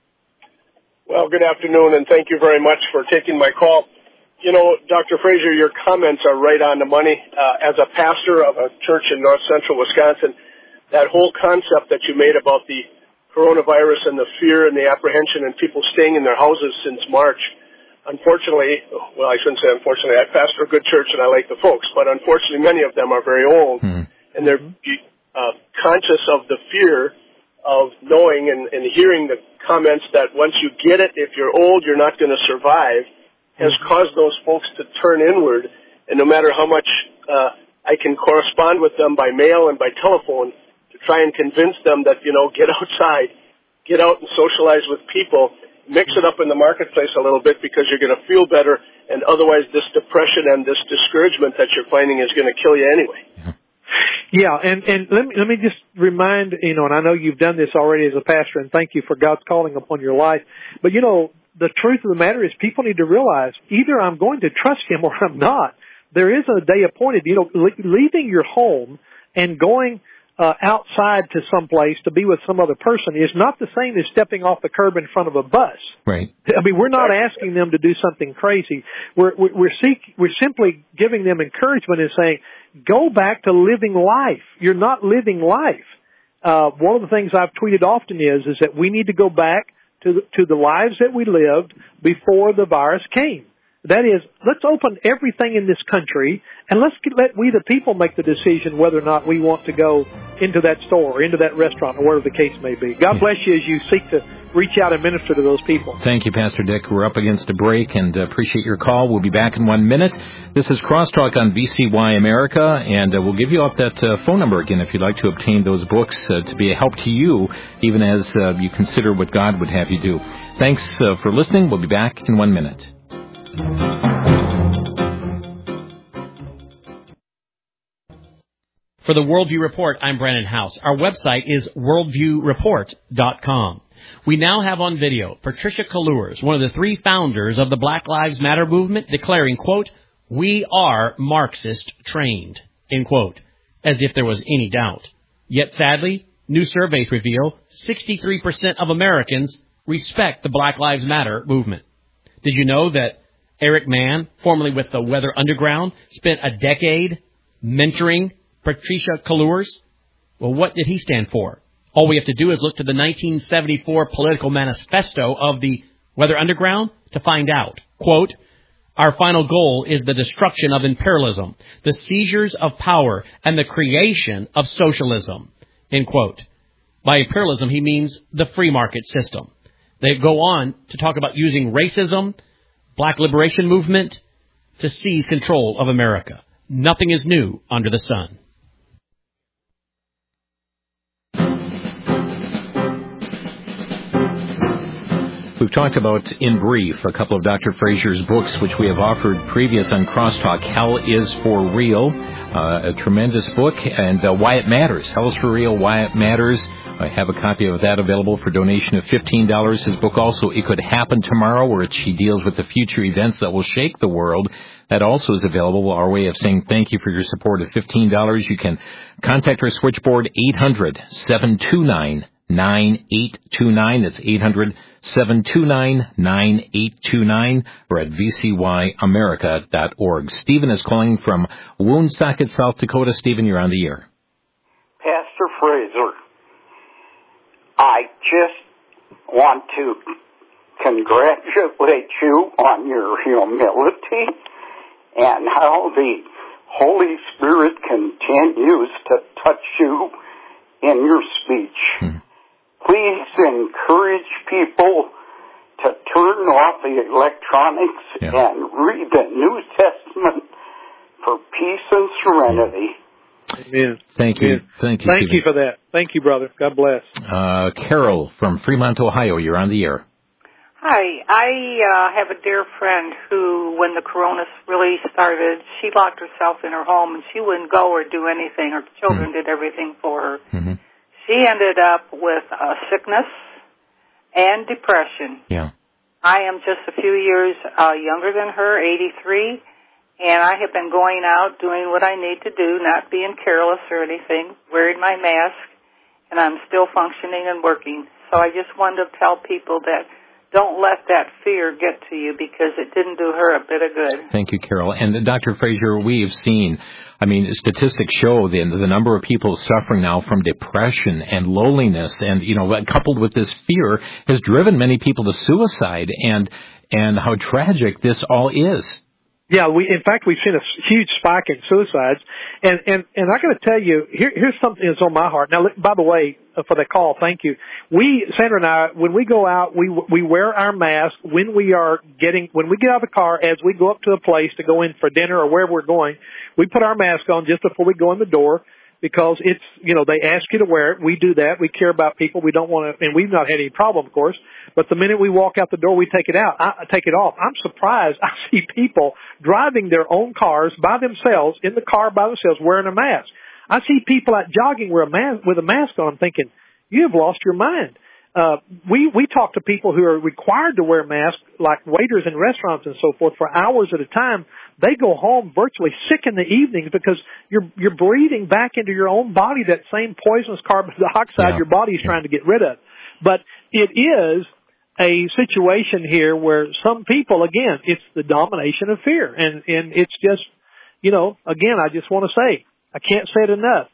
Well, good afternoon, and thank you very much for taking my call. You know, Doctor Fraser, your comments are right on the money. Uh, as a pastor of a church in north central Wisconsin, that whole concept that you made about the coronavirus and the fear and the apprehension and people staying in their houses since March, unfortunately, well, I shouldn't say unfortunately, I pastor a good church and I like the folks, but unfortunately many of them are very old, mm-hmm. and they're uh, conscious of the fear of knowing and, and hearing the comments that once you get it, if you're old, you're not going to survive, has caused those folks to turn inward. And no matter how much uh, I can correspond with them by mail and by telephone to try and convince them that, you know, get outside, get out and socialize with people, mix it up in the marketplace a little bit because you're going to feel better, and otherwise this depression and this discouragement that you're finding is going to kill you anyway. Yeah, and, and let me, let me just remind, you know, and I know you've done this already as a pastor, and thank you for God's calling upon your life, but, you know, the truth of the matter is people need to realize either I'm going to trust Him or I'm not. There is a day appointed. You know, leaving your home and going uh, outside to some place to be with some other person is not the same as stepping off the curb in front of a bus. Right. I mean, we're not asking them to do something crazy. We're we're seek, we're simply giving them encouragement and saying, go back to living life. You're not living life. Uh, one of the things I've tweeted often is is that we need to go back to the, to the lives that we lived before the virus came. That is, let's open everything in this country, and let's get, let we the people make the decision whether or not we want to go into that store or into that restaurant or whatever the case may be. God bless you as you seek to reach out and minister to those people. Thank you, Pastor Dick. We're up against a break, and uh, appreciate your call. We'll be back in one minute. This is Crosstalk on V C Y America, and uh, we'll give you up that uh, phone number again if you'd like to obtain those books uh, to be a help to you, even as uh, you consider what God would have you do. Thanks uh, for listening. We'll be back in one minute. For the Worldview Report, I'm Brandon House. Our website is worldview report dot com. We now have on video Patricia Kaluers, one of the three founders of the Black Lives Matter movement, declaring, quote, "We are Marxist trained," end quote, as if there was any doubt. Yet sadly, new surveys reveal sixty-three percent of Americans respect the Black Lives Matter movement. Did you know that Eric Mann, formerly with the Weather Underground, spent a decade mentoring Patricia Kaluers? Well, what did he stand for? All we have to do is look to the nineteen seventy-four political manifesto of the Weather Underground to find out. Quote, "Our final goal is the destruction of imperialism, the seizures of power, and the creation of socialism," end quote. By imperialism, he means the free market system. They go on to talk about using racism, Black liberation movement, to seize control of America. Nothing is new under the sun. We've talked about, in brief, a couple of Doctor Frazier's books, which we have offered previous on Crosstalk. Hell is for Real, uh, a tremendous book, and uh, Why It Matters. Hell is for Real, Why It Matters. I have a copy of that available for donation of fifteen dollars. His book also, It Could Happen Tomorrow, where she deals with the future events that will shake the world. That also is available. Our way of saying thank you for your support of fifteen dollars. You can contact our switchboard, eight hundred, seven two nine, nine eight two nine. That's eight hundred, seven two nine, nine eight two nine, or at v c y america dot org. Stephen is calling from Woonsocket, South Dakota. Stephen, you're on the air. Pastor Fraser, I just want to congratulate you on your humility and how the Holy Spirit continues to touch you in your speech. Hmm. Please encourage people to turn off the electronics yeah. and read the New Testament for peace and serenity. Amen. Thank you. Amen. Thank you. Thank Stephen. you for that. Thank you, brother. God bless. Uh, Carol from Fremont, Ohio. You're on the air. Hi. I uh, have a dear friend who, when the corona really started, she locked herself in her home and she wouldn't go or do anything. Her children mm-hmm. did everything for her. Mm-hmm. She ended up with uh, sickness and depression. Yeah. I am just a few years uh, younger than her, eighty-three, and I have been going out doing what I need to do, not being careless or anything, wearing my mask, and I'm still functioning and working. So I just wanted to tell people that don't let that fear get to you because it didn't do her a bit of good. Thank you, Carol. And uh, Doctor Fraser, we have seen, I mean, statistics show the, the number of people suffering now from depression and loneliness, and, you know, coupled with this fear, has driven many people to suicide, and and how tragic this all is. Yeah, we in fact we've seen a huge spike in suicides, and and and I got to tell you, here, here's something that's on my heart. Now, by the way, for the call, thank you. We, Sandra and I, when we go out, we we wear our mask when we are getting when we get out of the car, as we go up to a place to go in for dinner or wherever we're going. We put our mask on just before we go in the door, because it's, you know, they ask you to wear it. We do that. We care about people. We don't want to, and we've not had any problem, of course. But the minute we walk out the door, we take it out. I take it off. I'm surprised. I see people driving their own cars by themselves, in the car by themselves, wearing a mask. I see people out jogging with a mask, with a mask on. I'm thinking, you have lost your mind. Uh, we, we talk to people who are required to wear masks, like waiters in restaurants and so forth, for hours at a time. They go home virtually sick in the evenings because you're, you're breathing back into your own body that same poisonous carbon dioxide yeah. your body is yeah. trying to get rid of. But it is a situation here where some people, again, it's the domination of fear. And, and it's just, you know, again, I just want to say, I can't say it enough.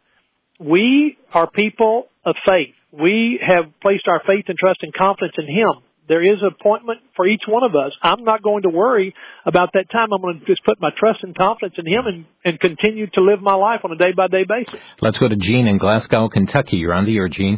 We are people of faith. We have placed our faith and trust and confidence in Him. There is an appointment for each one of us. I'm not going to worry about that time. I'm going to just put my trust and confidence in Him and, and continue to live my life on a day-by-day basis. Let's go to Gene in Glasgow, Kentucky. You're on the air, Gene.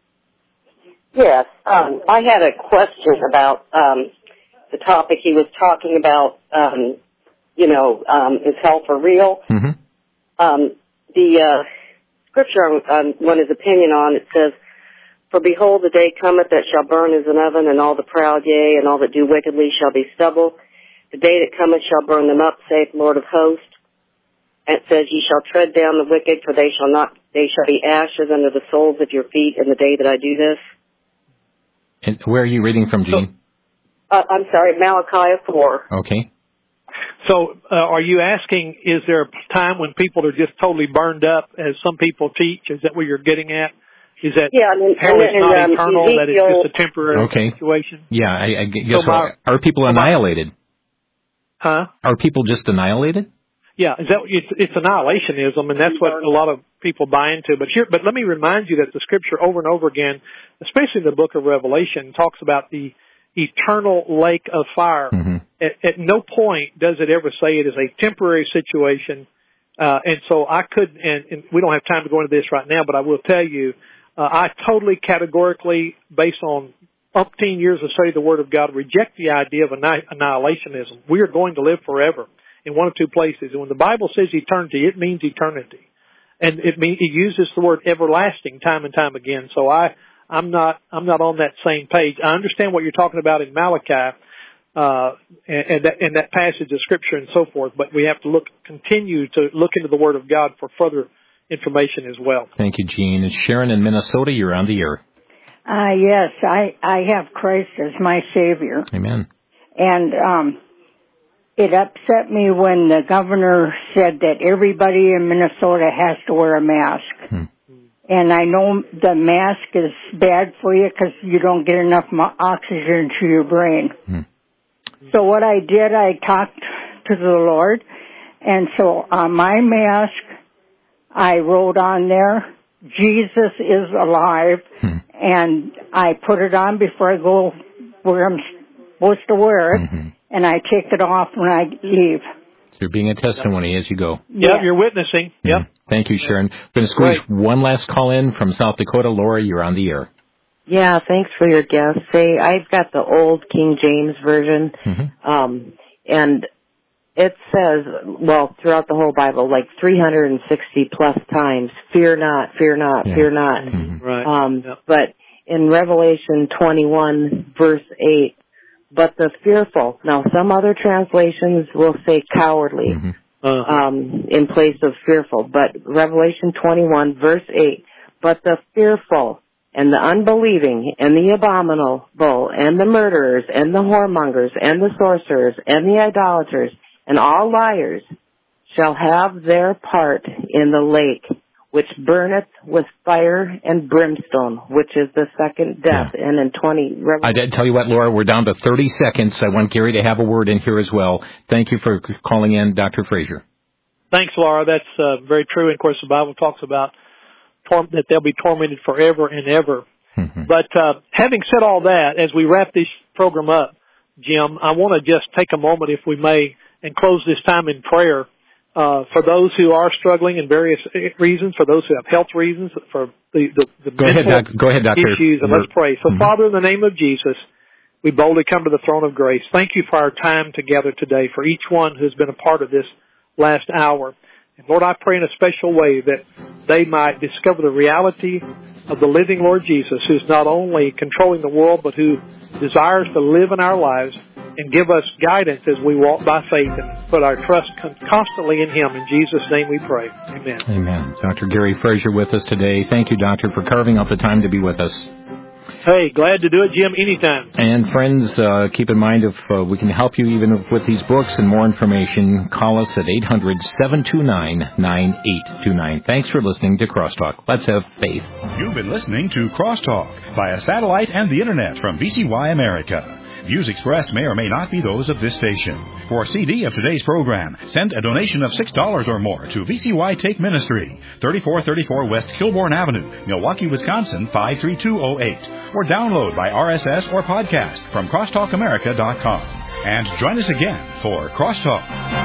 Yes. Um, I had a question about um, the topic he was talking about, um, you know, um, is hell for real? Mm-hmm. Um, the uh, scripture I um, want his opinion on, it says, "For behold, the day cometh that shall burn as an oven, and all the proud, yea, and all that do wickedly shall be stubble. The day that cometh shall burn them up, saith Lord of hosts. And it says, Ye shall tread down the wicked, for they shall not, they shall be ashes under the soles of your feet in the day that I do this." And where are you reading from, Gene? Uh, I'm sorry, Malachi four. Okay. So, uh, are you asking, is there a time when people are just totally burned up, as some people teach? Is that what you're getting at? Is that yeah, and, hell and, is not and, um, eternal, Ezekiel, that it's just a temporary okay. situation? Yeah, I, I guess so my, are people annihilated? Huh? Are people just annihilated? Yeah, is that it's, it's annihilationism, and that's what a lot of people buy into. But here, but let me remind you that the Scripture over and over again, especially in the Book of Revelation, talks about the eternal lake of fire. Mm-hmm. At, at no point does it ever say it is a temporary situation. Uh, and so I could, and, and we don't have time to go into this right now, but I will tell you, uh, I totally categorically, based on umpteen years of study of the Word of God, reject the idea of annihilationism. We are going to live forever in one of two places. And when the Bible says eternity, it means eternity. And it means, it uses the word everlasting time and time again. So I, I'm not, I'm not on that same page. I understand what you're talking about in Malachi, uh, and, and that, and that passage of scripture and so forth, but we have to look, continue to look into the Word of God for further information as well. Thank you, Gene. And Sharon in Minnesota, you're on the air. Uh, yes, I, I have Christ as my Savior. Amen. And, um, it upset me when the governor said that everybody in Minnesota has to wear a mask. Hmm. And I know the mask is bad for you because you don't get enough oxygen to your brain. Hmm. So what I did, I talked to the Lord. And so on my mask, I wrote on there, Jesus is alive. Hmm. And I put it on before I go where I'm supposed to wear it. Mm-hmm. And I take it off when I leave. So you're being a testimony as you go. Yeah, you're witnessing. Yep. Mm. Thank you, Sharon. We're going to squeeze Great. one last call in from South Dakota. Laura, you're on the air. Yeah, thanks for your guest. Say, I've got the old King James version, mm-hmm. um, and it says, well, throughout the whole Bible, like three hundred sixty plus times, fear not, fear not, yeah. fear not. Mm-hmm. Right. Um, yep. But in Revelation twenty-one, verse eight, but the fearful. Now, some other translations will say cowardly mm-hmm. uh-huh. um, in place of fearful. But Revelation twenty-one, verse eight, but the fearful and the unbelieving and the abominable and the murderers and the whoremongers and the sorcerers and the idolaters and all liars shall have their part in the lake, which burneth with fire and brimstone, which is the second death. Yeah. And in twenty... I did tell you what, Laura, we're down to thirty seconds. I want Gary to have a word in here as well. Thank you for calling in, Doctor Frazier. Thanks, Laura. That's uh, very true. And, of course, the Bible talks about tor- that they'll be tormented forever and ever. Mm-hmm. But uh, having said all that, as we wrap this program up, Jim, I want to just take a moment, if we may, and close this time in prayer. Uh, for those who are struggling in various reasons, for those who have health reasons, for the, the, the go mental ahead, doc, go ahead, doctor. issues, and let's pray. So, mm-hmm. Father, in the name of Jesus, we boldly come to the throne of grace. Thank you for our time together today, for each one who's been a part of this last hour. And Lord, I pray in a special way that they might discover the reality of the living Lord Jesus, who's not only controlling the world, but who desires to live in our lives and give us guidance as we walk by faith and put our trust constantly in Him. In Jesus' name we pray. Amen. Amen. Doctor Gary Frazier with us today. Thank you, Doctor, for carving out the time to be with us. Hey, glad to do it, Jim, anytime. And friends, uh, keep in mind if uh, we can help you even with these books and more information, call us at eight hundred, seven two nine, nine eight two nine. Thanks for listening to Crosstalk. Let's have faith. You've been listening to Crosstalk via satellite and the Internet from V C Y America. Views expressed may or may not be those of this station. For a C D of today's program, send a donation of six dollars or more to V C Y Take Ministry, thirty-four thirty-four West Kilbourne Avenue, Milwaukee, Wisconsin, five three two oh eight. Or download by R S S or podcast from crosstalk america dot com. And join us again for Crosstalk.